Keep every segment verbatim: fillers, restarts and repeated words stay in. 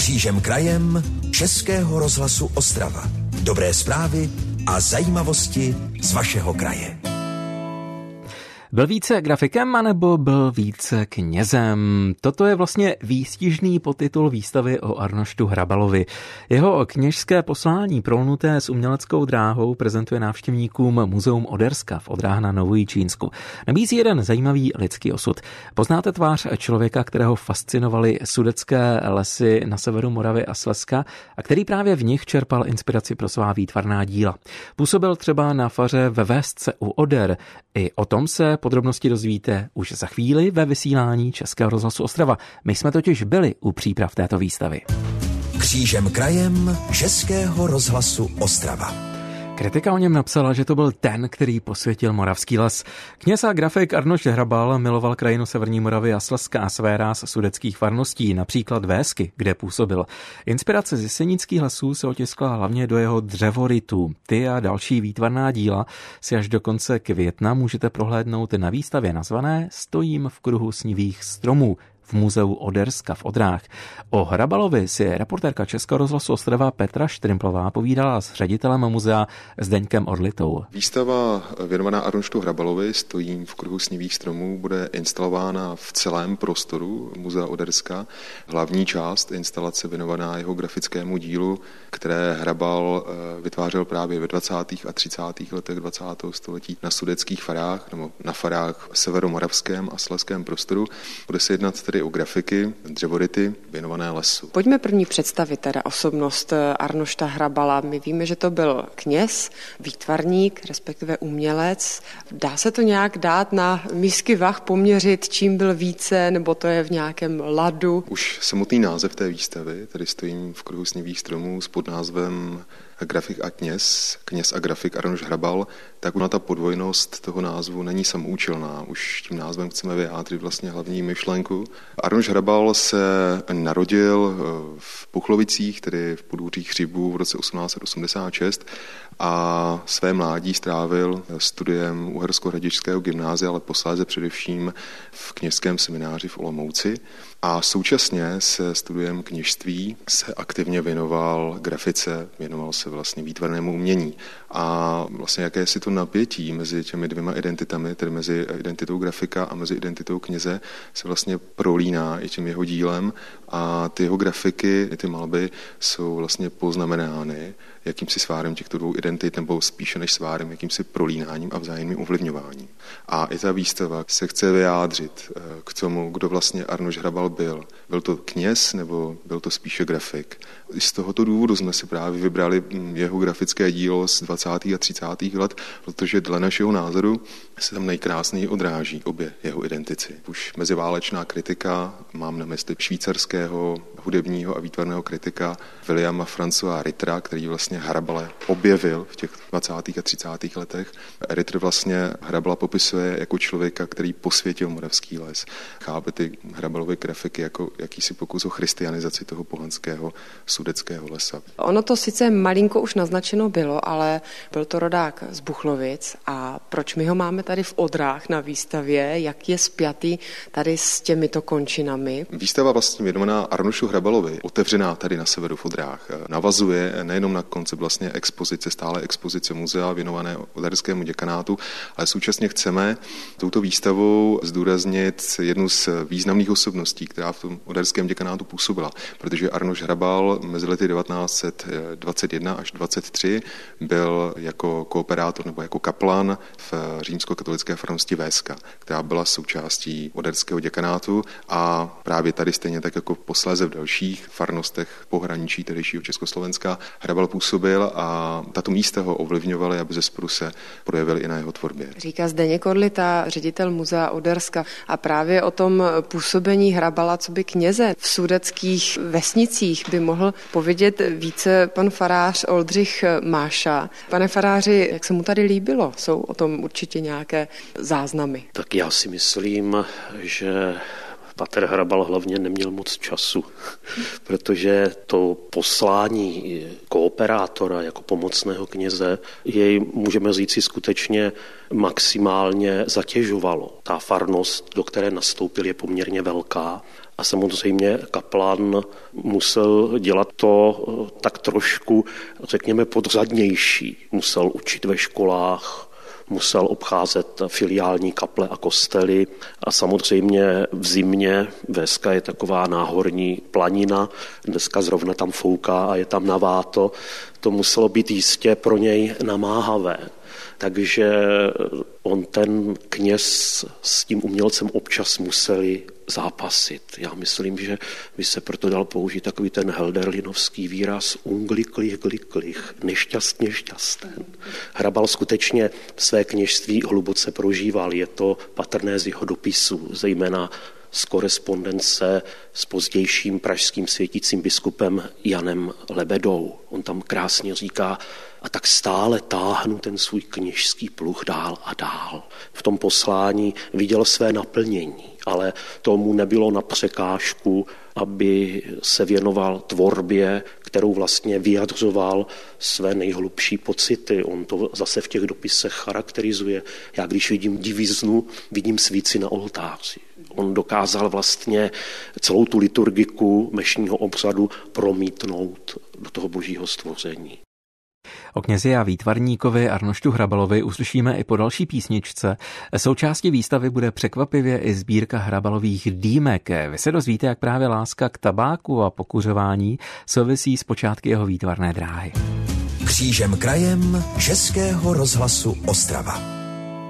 Křížem krajem Českého rozhlasu Ostrava. Dobré zprávy a zajímavosti z vašeho kraje. Byl více grafikem, anebo byl více knězem? Toto je vlastně výstižný podtitul výstavy o Arnoštu Hrabalovi. Jeho kněžské poslání prolnuté s uměleckou dráhou prezentuje návštěvníkům Muzeum Oderska v Odrách na Novojičínsku. Nabízí jeden zajímavý lidský osud. Poznáte tvář člověka, kterého fascinovaly sudetské lesy na severu Moravy a Slezska a který právě v nich čerpal inspiraci pro svá výtvarná díla. Působil třeba na faře ve Vestce u Oder. I o tom se podrobnosti dozvíte už za chvíli ve vysílání Českého rozhlasu Ostrava. My jsme totiž byli u příprav této výstavy. Křížem krajem Českého rozhlasu Ostrava. Kritika o něm napsala, že to byl ten, který posvětil moravský les. Kněz a grafik Arnošt Hrabal miloval krajinu severní Moravy a Slezska a své ráz sudeckých farností, například Vésky, kde působil. Inspirace z jesenických lesů se otiskla hlavně do jeho dřevorytů. Ty a další výtvarná díla si až do konce května můžete prohlédnout na výstavě nazvané Stojím v kruhu snivých stromů v muzeu Oderska v Odrách. O Hrabalovi si reportérka Českého rozhlasu Ostrava Petra Štrimplová povídala s ředitelem muzea Zdeňkem Orlitou. Výstava věnovaná Arnoštu Hrabalovi Stojím v kruhu snivých stromů bude instalována v celém prostoru muzea Oderska. Hlavní část instalace věnovaná jeho grafickému dílu, které Hrabal vytvářel právě ve dvacátých a třicátých letech dvacátého století na sudeckých farách nebo na farách v severomoravském a slezském prostoru. Bude se jednat tedy o grafiky, dřevoryty věnované lesu. Pojďme první představit teda osobnost Arnošta Hrabala. My víme, že to byl kněz, výtvarník, respektive umělec. Dá se to nějak dát na misky vah, poměřit, čím byl více, nebo to je v nějakém ladu? Už samotný název té výstavy, tady Stojím v kruhu snivých stromů s podnázvem Grafik a kněz, kněz a grafik Arnošt Hrabal, tak ona ta podvojnost toho názvu není samoučelná. Už tím názvem chceme vyjádřit vlastně hlavní myšlenku. Arnošt Hrabal se narodil v Puchlovicích, tedy v podhůří Chřibů v roce osmnáct set osmdesát šest a své mládí strávil studiem Uhersko-Hradišťského gymnázia, ale posléze především v kněžském semináři v Olomouci. A současně se studiem kněžství se aktivně věnoval grafice, věnoval se vlastně výtvarnému umění. A vlastně jakési to napětí mezi těmi dvěma identitami, tedy mezi identitou grafika a mezi identitou kněze, se vlastně prolíná i tím jeho dílem a ty jeho grafiky, ty malby jsou vlastně poznamenány jakýmsi svárem těchto dvou identit, nebo spíše než svárem, jakýmsi prolínáním a vzájemným ovlivňováním. A i ta výstava se chce vyjádřit k tomu, kdo vlastně Arnošt Hrabal byl. Byl to kněz, nebo byl to spíše grafik? I z tohoto důvodu jsme si právě vybrali jeho grafické dílo z dvacátých a třicátých let, protože dle našeho názoru se tam nejkrásněji odráží obě jeho identity. Už meziválečná kritika, mám na mysli švýcarského hudebního a výtvarného kritika Williama Françoise Rittera, který vlastně Hrabale objevil v těch dvacátých a třicátých letech. Ritter vlastně Hrabala popisuje jako člověka, který posvětil moravský les. Chápe ty Hrabalovy grafiky jako jakýsi pokus o christianizaci toho pohanského sudeckého lesa. Ono to sice malinko už naznačeno bylo, ale byl to rodák z Buchlovic a proč my ho máme tady v Odrách na výstavě, jak je spjatý tady s těmito končinami? Výstava vlastně věnovaná Arnoštu Hrabalovi, otevřená tady na severu v Odrách, navazuje nejenom na koncept vlastně expozice, stále expozice muzea věnované Oderskému děkanátu, ale současně chceme touto výstavou zdůraznit jednu z významných osobností, která v tom Oderském děkanátu působila, protože Arnošt Hrabal mezi lety devatenáct set dvacet jedna až dvacet tři byl jako kooperátor nebo jako kaplan v římskokatolické farnosti Véska, která byla součástí Oderského děkanátu a právě tady stejně tak jako posléze v dalších farnostech pohraničí tehdejšího Československa Hrabal působil a tato místa ho ovlivňovaly, aby zesporu se projevily i na jeho tvorbě. Říká Zdeněk Orlita, ředitel muzea Oderska, a právě o tom působení Hrabala coby kněze v sudeckých vesnicích by mohl povědět více pan farář Oldřich Máša. Pane faráři, jak se mu tady líbilo? Jsou o tom určitě nějaké záznamy? Tak já si myslím, že pater Hrabal hlavně neměl moc času, protože to poslání kooperátora jako pomocného kněze jej, můžeme říci, skutečně maximálně zatěžovalo. Ta farnost, do které nastoupil, je poměrně velká A samozřejmě kaplan musel dělat to tak trošku, řekněme, podzadnější. Musel učit ve školách, musel obcházet filiální kaple a kostely a samozřejmě v zimě, Véska je taková náhorní planina, dneska zrovna tam fouká a je tam naváto, to muselo být jistě pro něj namáhavé. Takže on ten kněz s tím umělcem občas museli zápasit. Já myslím, že by se proto dal použít takový ten helderlinovský výraz ungliklich, gliklich, nešťastně šťasten. Hrabal skutečně své kněžství hluboce prožíval. Je to patrné z jeho dopisů, zejména z korespondence s pozdějším pražským světícím biskupem Janem Lebedou. On tam krásně říká, a tak stále táhnu ten svůj kněžský pluh dál a dál. V tom poslání viděl své naplnění, ale tomu nebylo na překážku, aby se věnoval tvorbě, kterou vlastně vyjadřoval své nejhlubší pocity. On to zase v těch dopisech charakterizuje. Já když vidím diviznu, vidím svíci na oltáři. On dokázal vlastně celou tu liturgiku mešního obřadu promítnout do toho božího stvoření. O knězi a výtvarníkovi Arnoštu Hrabalovi uslyšíme i po další písničce. Součástí výstavy bude překvapivě i sbírka Hrabalových dýmek. Vy se dozvíte, jak právě láska k tabáku a pokuřování souvisí s počátky jeho výtvarné dráhy. Křížem krajem Českého rozhlasu Ostrava.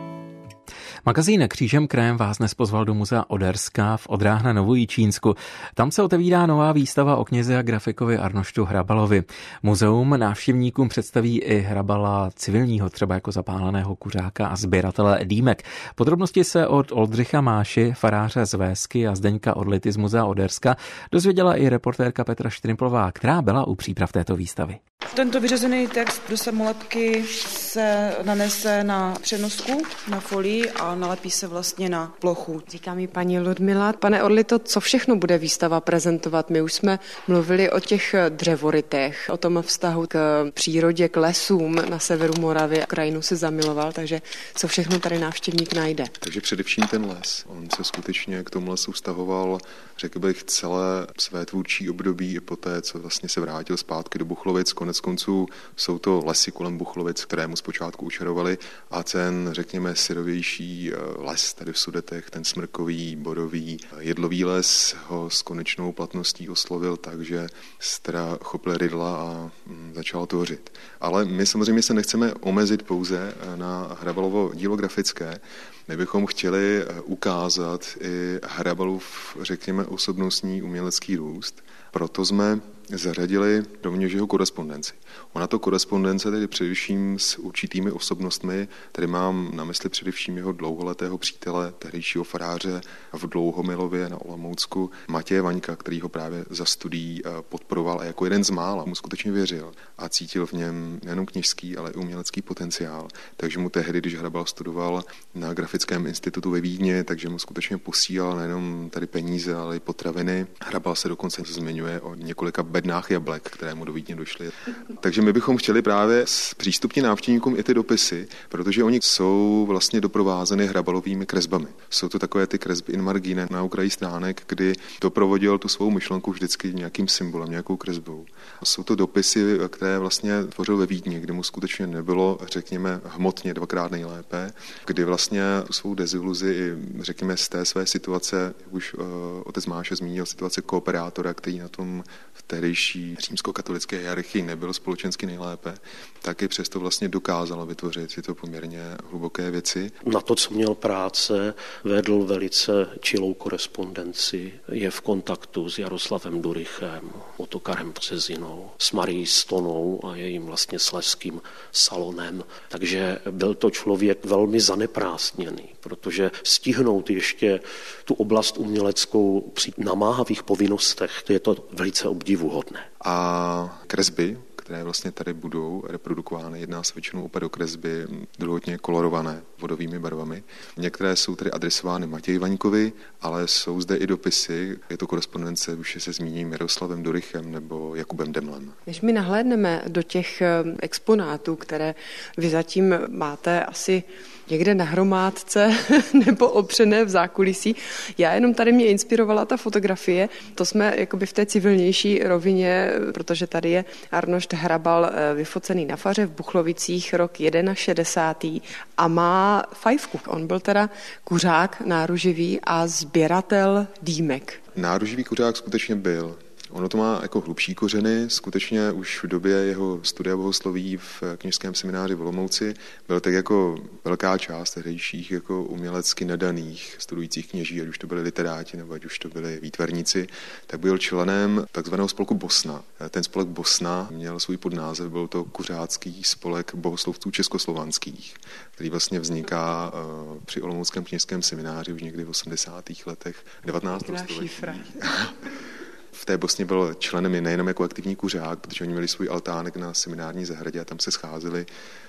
Magazín Křížem krajem vás dnes pozval do muzea Oderska v Odrách na Novojičínsku. Tam se otevírá nová výstava o knězi a grafikovi Arnoštu Hrabalovi. Muzeum návštěvníkům představí i Hrabala civilního, třeba jako zapáleného kuřáka a sběratele dýmek. Podrobnosti se od Oldřicha Máši, faráře z Vésky a Zdeňka Orlity z muzea Oderska dozvěděla i reportérka Petra Štrimplová, která byla u příprav této výstavy. Tento vyřazený text do samolepky se nanese na přenosku, na folii a nalepí se vlastně na plochu. Říká mi paní Ludmila. Pane Orlito, co všechno bude výstava prezentovat? My už jsme mluvili o těch dřevorytech, o tom vztahu k přírodě, k lesům na severu Moravy. Krajinu si zamiloval, takže co všechno tady návštěvník najde? Takže především ten les. On se skutečně k tomu lesu vztahoval, řekl bych, celé své tvůrčí období i poté, co vlastně se vrátil zpátky do Buchlovic. Konec konců jsou to lesy kolem Buchlovic, které mu zpočátku učarovaly a ten, řekněme, syrovější les tady v Sudetech, ten smrkový, borový, jedlový les ho s konečnou platností oslovil, takže se teda chopil rydla a začal tvořit. Ale my samozřejmě se nechceme omezit pouze na Hrabalovo dílo grafické. My bychom chtěli ukázat i Hrabalův, řekněme, osobnostní umělecký růst. Proto jsme zařadili rovněž jeho korespondenci. Ona to korespondence tedy především s určitými osobnostmi, tady mám na mysli především jeho dlouholetého přítele, tehdejšího faráře v Dlouhomilově na Olomoucku, Matěje Vaňka, který ho právě za studií podporoval a jako jeden z mála mu skutečně věřil a cítil v něm nejenom kněžský, ale i umělecký potenciál. Takže mu tehdy, když Hrabal studoval na Grafickém institutu ve Vídni, takže mu skutečně posílal nejenom tady peníze, ale i potraviny. Hrabal se dokonce zmiňuje o několika bednách jablek, které mu do Vídně došly. Takže my bychom chtěli právě zpřístupnit návštěvníkům i ty dopisy, protože oni jsou vlastně doprovázeny Hrabalovými kresbami. Jsou to takové ty kresby in margine na okraji stránek, kdy doprovodil tu svou myšlenku vždycky nějakým symbolem, nějakou kresbou. Jsou to dopisy, které vlastně tvořil ve Vídni, kde mu skutečně nebylo, řekněme, hmotně dvakrát nejlépe, kdy vlastně tu svou deziluzi, řekněme, z té své situace, jak už uh, otec Máše zmínil, situace kooperátora, který na tom v tehdejší římskokatolické hierarchii nebyl společensky nejlépe, tak i přesto vlastně dokázala vytvořit tyto poměrně hluboké věci. Na to, co měl práce, vedl velice čilou korespondenci, je v kontaktu s Jaroslavem Durichem, Otokarem Březinou, s Marií Stonou a jejím vlastně slezským salonem. Takže byl to člověk velmi zaneprázdněný, protože stihnout ještě tu oblast uměleckou při namáhavých povinnostech, to je to velice obdivuhodné. A kresby, které vlastně tady budou reprodukovány. Jedná se většinou o perokresby druhotně kolorované vodovými barvami. Některé jsou tedy adresovány Matěji Vaňkovi, ale jsou zde i dopisy. Je to korespondence, už se zmíním, Jaroslavem Dorichem nebo Jakubem Demlem. Když my nahlédneme do těch exponátů, které vy zatím máte asi někde na hromádce nebo opřené v zákulisí. Já jenom tady mě inspirovala ta fotografie. To jsme jakoby v té civilnější rovině, protože tady je Arnošt Hrabal vyfocený na faře v Buchlovicích rok šedesátý první a má fajfku. On byl teda kuřák náruživý a sběratel dýmek. Náruživý kuřák skutečně byl. Ono to má jako hlubší kořeny, skutečně už v době jeho studia bohosloví v kněžském semináři v Olomouci byl tak jako velká část tehdejších jako umělecky nadaných studujících kněží, ať už to byli literáti nebo ať už to byli výtvarníci, tak byl členem takzvaného spolku Bosna. Ten spolek Bosna měl svůj podnázev, byl to kuřácký spolek bohoslovců československých, který vlastně vzniká uh, při Olomouckém kněžském semináři už někdy v osmdesátých letech devatenáctého století. V té Bosně byl členem nejenom jako aktivní kuřák, protože oni měli svůj altánek na seminární zahradě a tam se scházeli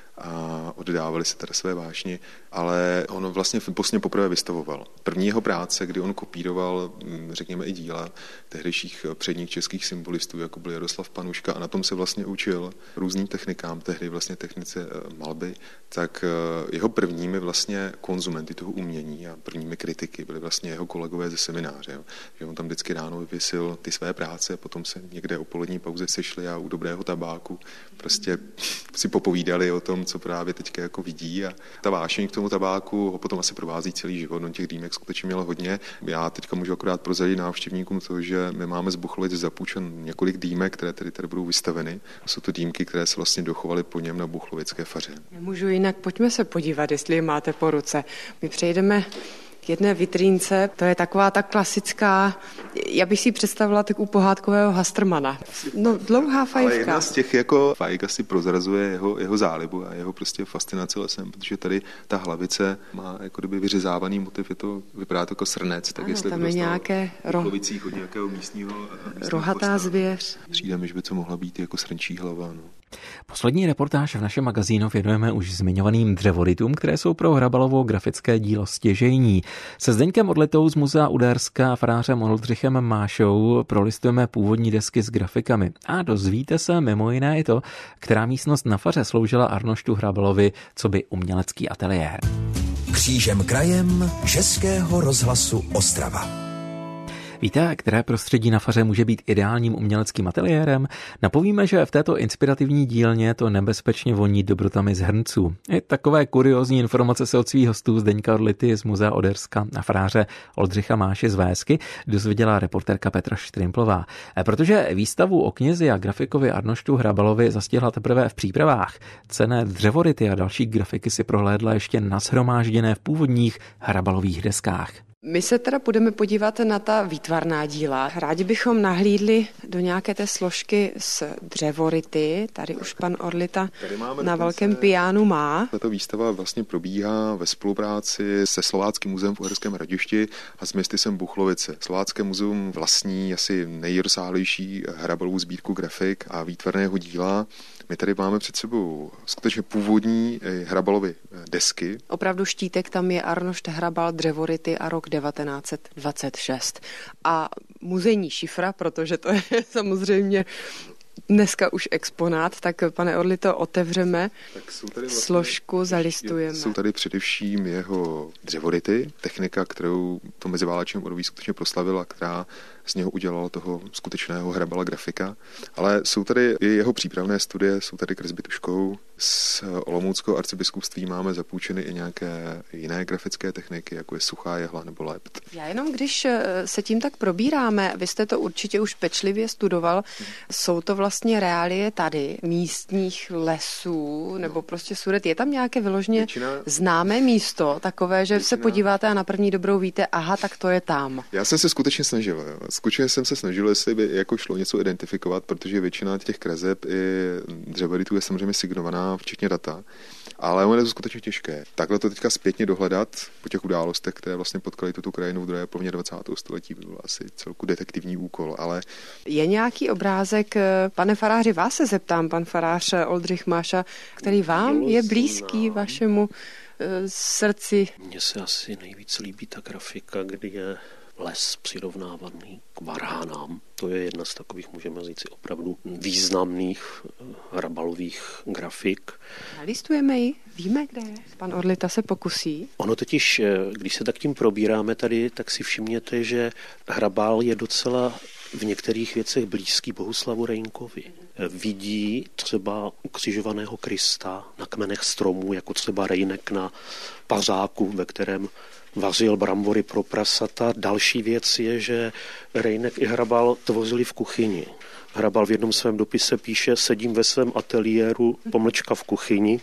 a oddávali se teda své vášni, ale on vlastně v Bosně poprvé vystavoval. První jeho práce, kdy on kopíroval, řekněme, i díla tehdejších předních českých symbolistů, jako byl Jaroslav Panuška, a na tom se vlastně učil různým technikám, tehdy vlastně technice malby, tak jeho prvními vlastně konzumenty toho umění a prvními kritiky byli vlastně jeho kolegové ze semináře. Jo. Že on tam vždycky ráno vyvěsil ty své práce a potom se někde o polední pauze sešli a u dobrého tabáku prostě si popovídali o tom, co právě teďka jako vidí, a ta vášeň k tomu tabáku ho potom asi provází celý život. On těch dýmek skutečně měl hodně. Já teďka můžu akorát prozradit návštěvníkům to, že my máme z Buchlovic zapůjčen několik dýmek, které tady, tady budou vystaveny. Jsou to dýmky, které se vlastně dochovaly po něm na buchlovické faře. Nemůžu jinak, pojďme se podívat, jestli je máte po ruce. My přejdeme k jedné vitrínce, to je taková ta klasická, já bych si představila tak u pohádkového Hastrmana. No, dlouhá fajfka. Ale jedna z těch jako fajk asi prozrazuje jeho, jeho zálibu a jeho prostě fascinaci lesem, protože tady ta hlavice má jako kdyby vyřezávaný motiv, je to, vypadá to jako srnec, tak ano, jestli tam to je nějaké ro... od nějakého místního, místního rohatá postav. Zvěř. Přijde mi, že by to mohla být jako srnčí hlava. No. Poslední reportáž v našem magazínu věnujeme už zmiňovaným dřevorytům, které jsou pro Hrabalovo grafické dílo stěžejní. Se Zdeňkem Orlitou z Muzea Uderska a farářem Oldřichem Mášou prolistujeme původní desky s grafikami a dozvíte se mimo jiné i to, která místnost na faře sloužila Arnoštu Hrabalovi coby umělecký ateliér. Křížem krajem Českého rozhlasu Ostrava. Víte, které prostředí na faře může být ideálním uměleckým ateliérem? Napovíme, že v této inspirativní dílně to nebezpečně voní dobrotami z hrnců. I takové kuriózní informace se od svých hostů Zdeňka Orlity z Muzea Oderska a faráře Oldřicha Máše z Vésky dozvěděla reportérka Petra Štrimplová. Protože výstavu o knězi a grafikovi Arnoštu Hrabalovi zastihla teprve v přípravách. Cenné dřevoryty a další grafiky si prohlédla ještě nashromážděné v původních Hrabalových deskách. My se teda budeme podívat na ta výtvarná díla. Rádi bychom nahlídli do nějaké té složky s dřevoryty. Tady už pan Orlita na velkém pianu má. Tato výstava vlastně probíhá ve spolupráci se Slováckým muzeem v Uherském Hradišti a s městysem Buchlovice. Slovácké muzeum vlastní asi nejrozsáhlejší Hrabalovu sbírku grafik a výtvarného díla. My tady máme před sebou skutečně původní Hrabalovy desky. Opravdu štítek tam je Arnošt Hrabal, dřevoryty a rok devatenáct set dvacet šest. A muzejní šifra, protože to je samozřejmě dneska už exponát, tak pane Orlito, otevřeme tak jsou tady vlastně, složku, zalistujeme. Jsou tady především jeho dřevoryty, technika, kterou to meziválečném období skutečně proslavila, která z něho udělala toho skutečného Hrabala grafika. Ale jsou tady i jeho přípravné studie, jsou tady kresby tuškou. S olomouckou arcibiskupství máme zapůjčeny i nějaké jiné grafické techniky, jako je suchá jehla nebo lept. Já jenom, když se tím tak probíráme, vy jste to určitě už pečlivě studoval, hmm. jsou to vlastně reálie tady, místních lesů, nebo no. prostě sudet. Je tam nějaké vyloženě většina... známé místo, takové, že většina... se podíváte a na první dobrou víte, aha, tak to je tam. Já jsem se skutečně snažil. Jo. Skutečně jsem se snažil, jestli by jako šlo něco identifikovat, protože většina těch kreseb i dřevorytů je samozřejmě signovaná zná včetně data. Ale ono je to skutečně těžké. Takhle to teďka zpětně dohledat po těch událostech, které vlastně potkaly tuto krajinu v druhé polovině dvacátého století, by byl asi celku detektivní úkol, ale... Je nějaký obrázek, pane faráři, vás se zeptám, pan farář Oldřich Máša, který vám je blízký vašemu srdci? Mně se asi nejvíc líbí ta grafika, kdy je les přirovnávaný k varhanám. To je jedna z takových, můžeme říct, opravdu významných hrabalových grafik. Nalistujeme ji? Víme, kde je? Pan Orlita se pokusí. Ono totiž, když se tak tím probíráme tady, tak si všimněte, že Hrabal je docela v některých věcech blízký Bohuslavu Reynkovi. Vidí třeba ukřižovaného Krista na kmenech stromů, jako třeba Rejnek na pařáku, ve kterém vařil brambory pro prasata. Další věc je, že Rejnek i Hrabal tvořili v kuchyni. Hrabal v jednom svém dopise píše, sedím ve svém ateliéru, pomlčka v kuchyni.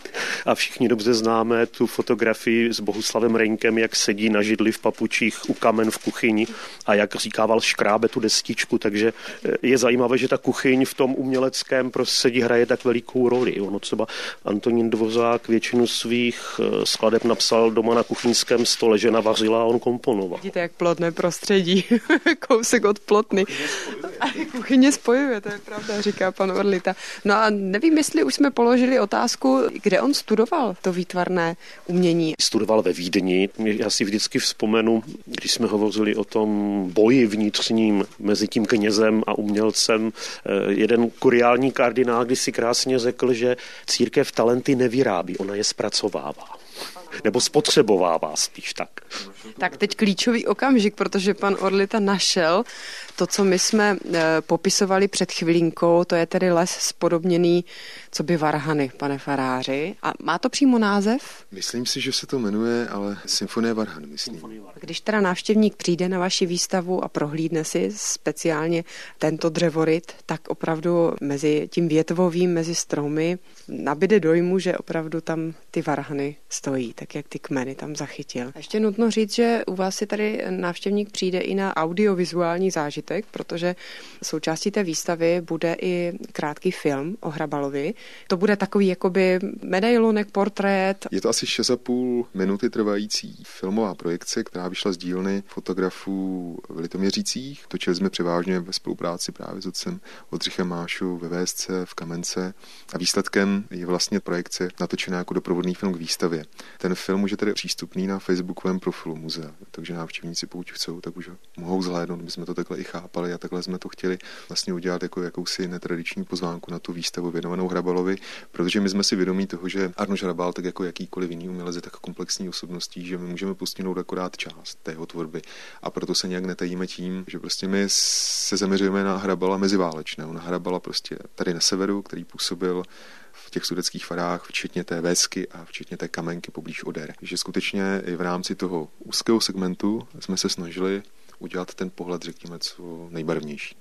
A všichni dobře známe tu fotografii s Bohuslavem Reynkem, jak sedí na židli v papučích u kamen v kuchyni a jak říkával, škrábe tu destičku. Takže je zajímavé, že ta kuchyň v tom uměleckém prostředí hraje tak velikou roli. Ono třeba Antonín Dvořák většinu svých skladeb napsal doma na kuchyňském stole, žena vařila a on komponoval. Vidíte, jak plodné prostředí, kousek od plotny. A kuchyně spojuje, to je pravda, říká pan Orlita. No a nevím, jestli už jsme položili otázku, kde on studoval to výtvarné umění. Studoval ve Vídni. Já si vždycky vzpomenu, když jsme hovořili o tom boji vnitřním mezi tím knězem a umělcem, jeden kuriální kardinál když si krásně řekl, že církev talenty nevyrábí, ona je zpracovává. Nebo spotřebovává spíš tak. Tak teď klíčový okamžik, protože pan Orlita našel to, co my jsme e, popisovali před chvilinkou, to je tedy les spodobněný co by varhany, pane faráři. A má to přímo název? Myslím si, že se to jmenuje, ale Symfonie varhan, myslím. Když teda návštěvník přijde na vaši výstavu a prohlídne si speciálně tento dřevoryt, tak opravdu mezi tím větvovým, mezi stromy nabyde dojmu, že opravdu tam ty varhany stojí, tak jak ty kmeny tam zachytil. A ještě nutno říct, že u vás si tady návštěvník přijde i na audiovizuální zážitek, protože součástí té výstavy bude i krátký film o Hrabalovi. To bude takový jakoby medailonek, portrét. Je to asi šest a půl minuty trvající filmová projekce, která vyšla z dílny fotografů v Litoměřicích. Točili jsme převážně ve spolupráci právě s otcem Oldřichem Mášou ve V S C v Kamence a výsledkem je vlastně projekce natočená jako doprovodný film k výstavě. Ten film už je tedy přístupný na facebookovém profilu muzea, takže návštěvníci, pokud chcou, tak už mohou zhlédnout. My jsme to takhle i chápali a takhle jsme to chtěli vlastně udělat jako jakousi netradiční pozvánku na tu výstavu věnovanou Hrabalovi, protože my jsme si vědomí toho, že Arnošt Hrabal, tak jako jakýkoliv jiný umělec, je tak komplexní osobností, že my můžeme postihnout akorát část té jeho tvorby. A proto se nějak netajíme tím, že prostě my se zaměřujeme na Hrabala meziválečného, na Hrabala prostě tady na severu, který působil v těch sudetských farách, včetně té Vésky a včetně té Kamenky poblíž Oder. Že skutečně i v rámci toho úzkého segmentu jsme se snažili udělat ten pohled, řekněme, co nejbarvnější.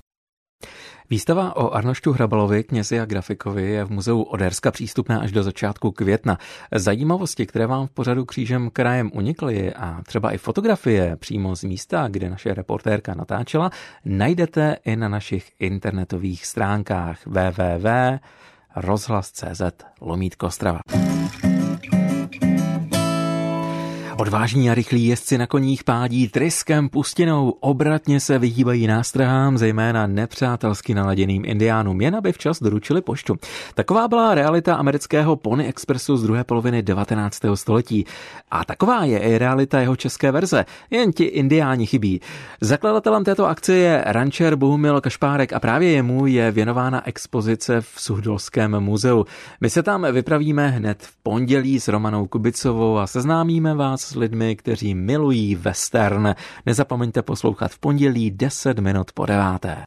Výstava o Arnoštu Hrabalovi, knězi a grafikovi je v muzeu Oderska přístupná až do začátku května. Zajímavosti, které vám v pořadu Křížem krajem unikly a třeba i fotografie přímo z místa, kde naše reportérka natáčela, najdete i na našich internetových stránkách w w w tečka rozhlas tečka cé zet lomítko Ostrava. Odvážní a rychlí jezdci na koních pádí tryskem pustinou, obratně se vyhýbají nástrahám, zejména nepřátelsky naladěným indiánům, jen aby včas doručili poštu. Taková byla realita amerického Pony Expressu z druhé poloviny devatenáctého století. A taková je i realita jeho české verze, jen ti indiáni chybí. Zakladatelem této akce je rančer Bohumil Kašpárek a právě jemu je věnována expozice v Suchdolském muzeu. My se tam vypravíme hned v pondělí s Romanou Kubicovou a seznámíme vás s lidmi, kteří milují western. Nezapomeňte poslouchat v pondělí deset minut po deváté.